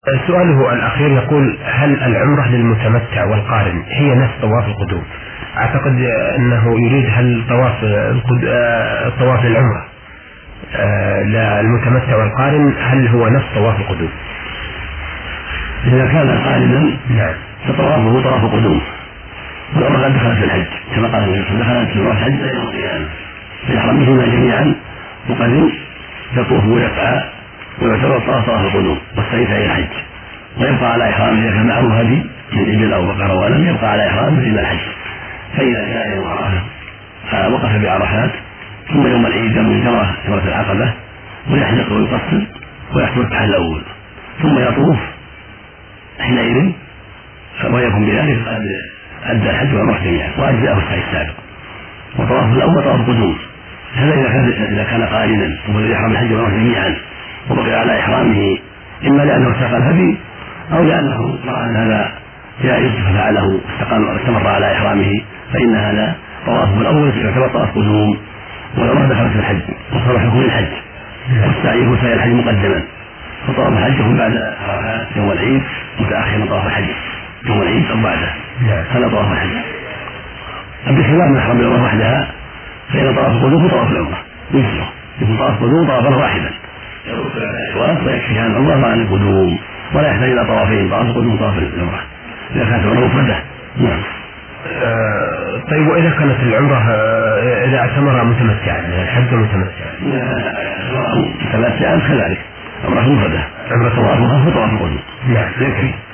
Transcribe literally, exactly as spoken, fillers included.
سؤاله الأخير يقول: هل العمرة للمتمتع والقارن هي نفس طواف القدوم؟ أعتقد أنه يريد هل طواف طواف العمرة للمتمتع والقارن هل هو نفس طواف القدوم؟ إذا كان قارنا نعم فطوافه طواف القدوم، والعمرة قد دخلت في الحج كما قال النبي صلى الله عليه وسلم: دخلت في الحج إلى يوم القيامة، فيحرم بهما جميعا مقدم يطوف ويسعى ويعتبر طواف طواف القدوم والسعي سعي الحج، ويبقى على إحرامه إذا كان معه هدي من إبل أو بقرة ولم يبقى على إحرامه إلى الحج. فإذا جاء يوم عرفة وقف بعرفات، ثم يوم العيد يوم الجمرة جمرة العقبة ويحلق ويقصر ويحصل التحل الأول، ثم يطوف حينئذ ويكون بذلك قد أدى الحج والعمرة جميعا وأجزأه السعي السابق. وطواف الأول طواف القدوم، هذا إذا كان إذا كان قارنا وهو الذي يحرم الحج والعمرة جميعا وبقي على إحرامه، إما لأنه ساق الهدي أو لأنه رأى أن هذا جائز ففعله واستمر على إحرامه، فإن هذا طوافه الأول يعتبر طواف قدوم، والعمرة دخلت في الحج وصار حكم الحج، والسعي هو سعي الحج مقدما، فطواف الحج يكون بعد عرفات يوم العيد متأخرا طواف الحج يوم العيد أو بعده، هذا طواف الحج. بخلاف من أحرم العمرة وحدها فإن طواف القدوم هو طواف العمرة يجزئه، يكون طواف القدوم طوافا واحدا ويكفي عن العمرة وعن القدوم، ولا يحتاج إلى طوافين، طواف القدوم وطواف العمرة إذا كانت العمرة مفردة. نعم. أه طيب، وإذا كانت العمرة أه إذا اعتمر متمتعا الحج متمتعا متمتعا كذلك عمرة مفردة، عمرة طوافها وطواف القدوم. نعم يكفي.